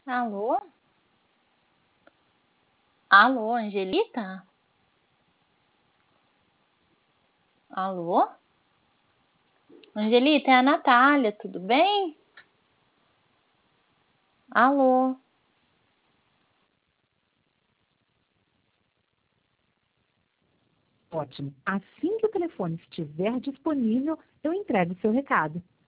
Alô? Alô, Angelita? Alô? Angelita, é a Natália, tudo bem? Alô? Ótimo. Assim que o telefone estiver disponível, eu entrego o seu recado.